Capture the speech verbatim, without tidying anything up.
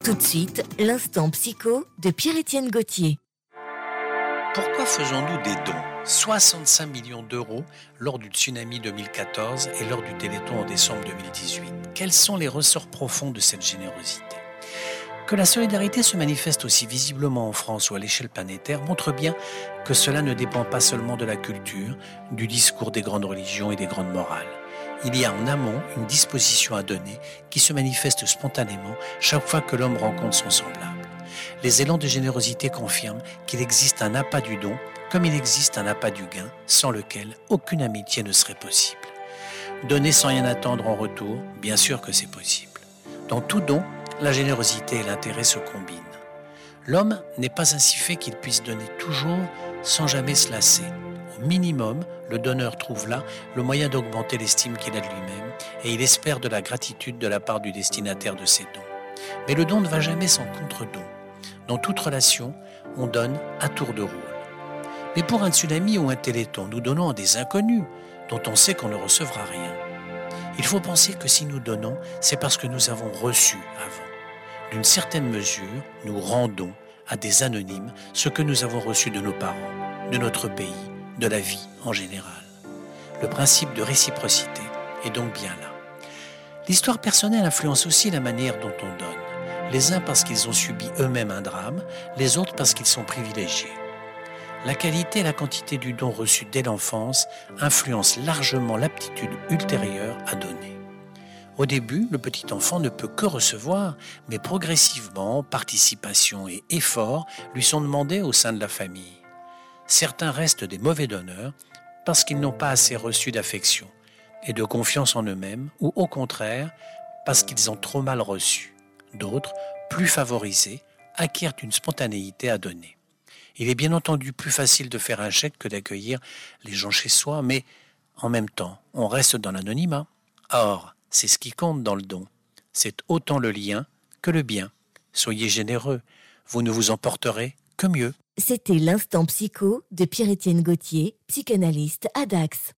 Tout de suite, l'instant psycho de Pierre-Étienne Gauthier. Pourquoi faisons-nous des dons ? soixante-cinq millions d'euros lors du tsunami deux mille quatorze et lors du Téléthon en décembre deux mille dix-huit. Quels sont les ressorts profonds de cette générosité ? Que la solidarité se manifeste aussi visiblement en France ou à l'échelle planétaire montre bien que cela ne dépend pas seulement de la culture, du discours des grandes religions et des grandes morales. Il y a en amont une disposition à donner qui se manifeste spontanément chaque fois que l'homme rencontre son semblable. Les élans de générosité confirment qu'il existe un appât du don comme il existe un appât du gain, sans lequel aucune amitié ne serait possible. Donner sans rien attendre en retour, bien sûr que c'est possible. Dans tout don, la générosité et l'intérêt se combinent. L'homme n'est pas ainsi fait qu'il puisse donner toujours sans jamais se lasser. Au minimum, le donneur trouve là le moyen d'augmenter l'estime qu'il a de lui-même et il espère de la gratitude de la part du destinataire de ses dons. Mais le don ne va jamais sans contre-don. Dans toute relation, on donne à tour de rôle. Mais pour un tsunami ou un téléthon, nous donnons à des inconnus dont on sait qu'on ne recevra rien. Il faut penser que si nous donnons, c'est parce que nous avons reçu avant. D'une certaine mesure, nous rendons à des anonymes ce que nous avons reçu de nos parents, de notre pays, de la vie en général. Le principe de réciprocité est donc bien là. L'histoire personnelle influence aussi la manière dont on donne. Les uns parce qu'ils ont subi eux-mêmes un drame, les autres parce qu'ils sont privilégiés. La qualité et la quantité du don reçu dès l'enfance influencent largement l'aptitude ultérieure à donner. Au début, le petit enfant ne peut que recevoir, mais progressivement, participation et effort lui sont demandés au sein de la famille. Certains restent des mauvais donneurs parce qu'ils n'ont pas assez reçu d'affection et de confiance en eux-mêmes, ou au contraire, parce qu'ils ont trop mal reçu. D'autres, plus favorisés, acquièrent une spontanéité à donner. Il est bien entendu plus facile de faire un chèque que d'accueillir les gens chez soi, mais en même temps, on reste dans l'anonymat. Or, c'est ce qui compte dans le don. C'est autant le lien que le bien. Soyez généreux, vous ne vous en porterez que mieux. C'était l'instant psycho de Pierre-Étienne Gauthier, psychanalyste à Dax.